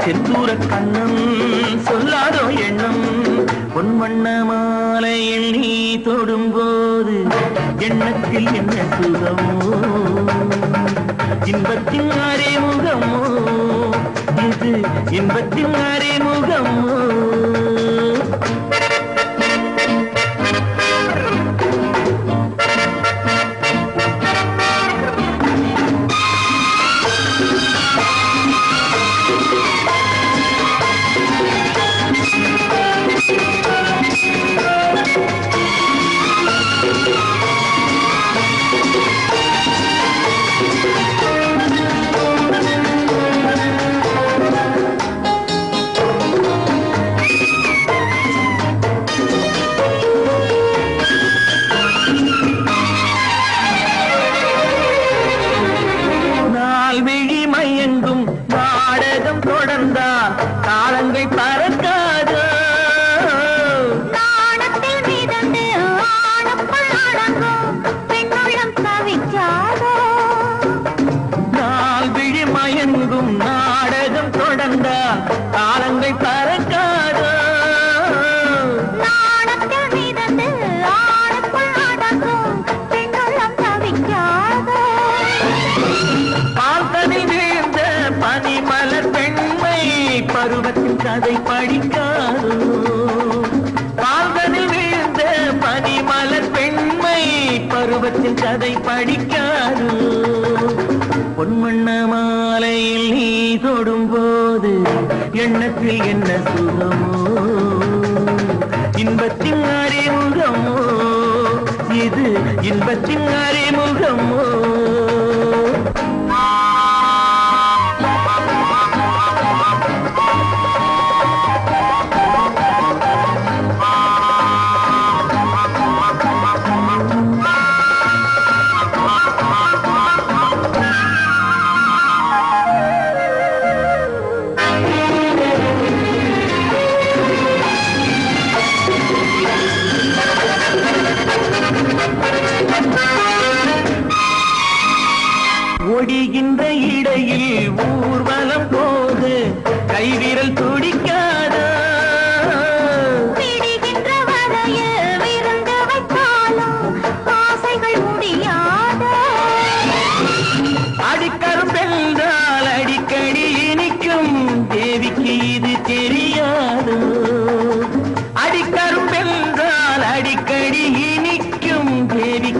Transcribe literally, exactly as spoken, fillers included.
செந்தூர கண்ணம் சொல்லாதோ எண்ணம் பொன்வண்ண மாலையில் நீ தொடும்போது எண்ணத்தில் என்ன சுகமோ இன்பத்தின் அறிமுகமோ இது இன்பத்தின் அறிமுகமோ நாடகம் தொடர்ந்தால் காலங்கள் பறக்காதோ நாணத்தில் மிதந்து ஆணுக்குள் அடங்கும் பெண்ணுள்ளம் தவிக்காதோ நாள் விழி மயங்கும் நாடகம் தொடர்ந்தால் காலங்கள் பறக்காதோ நாணத்தில் மிதந்து ஆணுக்குள் அடங்கும் பெண்ணுள்ளம் தவிக்காதோ பார்த்ததில் பனிமலர் பெண்மை பருவத்தின் கதை படிக்காதோ பால்கனில் வீழ்ந்த பனிமலர் பெண்மை பருவத்தின் கதை படிக்காதோ பொன்வண்ண மாலையில் நீ தொடும்போது எண்ணத்தில் என்ன சுகமோ இன்பத்தின் அறிமுகமோ இது இன்பத்தின் அறிமுகமோ ஒடிகின்ற இடையில் ஊர்வலம் போது கைவிரல் துடிக்காத பிடிகின்ற வரையில் விருந்து வைத்தாலும் ஆசைகள் முடியாத அடிக்கரும் பெண்கள் அடிக்கடி இனிக்கும் தேவிக்கு இது தெரியாது அடிக்கரும் பெண்கள் அடிக்கடி இனிக்கும் தேவி